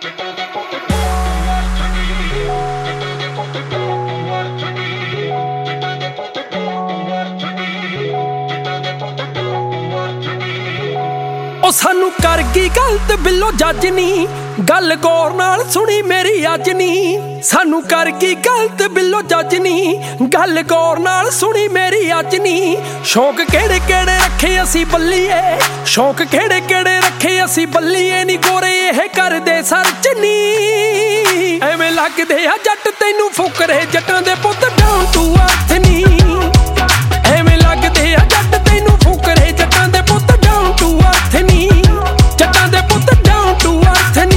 सानू कर गई गलत बिलो जज नी गल गौर नाल सुनी मेरी अज नी। सानू कर गई गलत बिलो जज नी गल गौर नाल सुनी मेरी अज नी। शौक केड़े केड़े रखे असी बल्लीए, शौक केड़े केड़े रखे असी बल्लीए नी। गोरे ये कर दे सर्च नी एवें लगदे आ जट तैनू फुकरे जटां दे पुत डाउन टू अर्थ नी। एवें लगदे आ जट तैनू फुकरे जटां दे पुत डाउन टू अर्थ नी। जटां दे पुत डाउन टू अर्थ नी।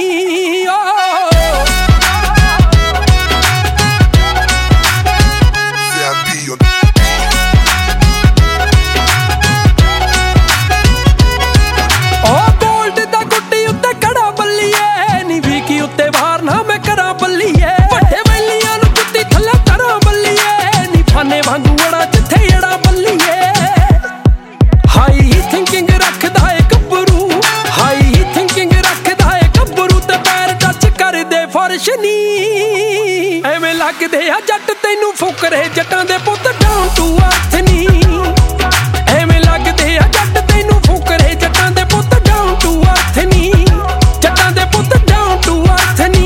गोल्ड दा गुड्डी उत्ते कड़ा बल्लीए नी वीकी उत्ते वार ना मैं करा बल्लीए। वड्डे वैलियां नूं जुत्ती थल्ले करा बल्लीए नी फाने वांगू अड़ा जिथे अड़ा बल्लीए। हाई थिंकिंग रखदा है गब्बरू, हाई थिंकिंग रखदा है गब्बरू ते पैर टच कर दे फर्श नी। एवें लगदे आ जट तैनू फुकरे जटां दे पुत डाउन टू अर्थ नी। एवें लगदे आ जट तैनू फुकरे जटां दे पुत डाउन टू अर्थ नी। जटां दे पुत डाउन टू अर्थ नी।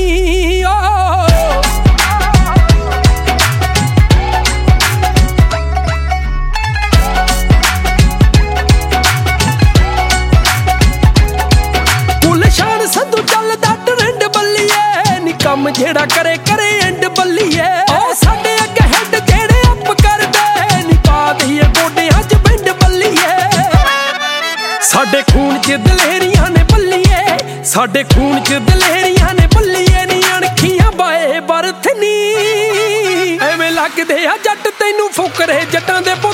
गुलशान संधू चलदा ट्रेंड बल्लीए नी कम जेड़ा करे करे एंड बल्लीए। साडे अगे हेड जेड़े अप करदे नी पा दईए गोडियां च बिंड बल्लीए। साडे खून च दलेरियां ने बल्लीए, साडे खून च दलेरियां ने बल्लीए नी। अणखियां बाए बरथ नी एवें लगदे आ जट तैनू फुकरे जटां दे पुत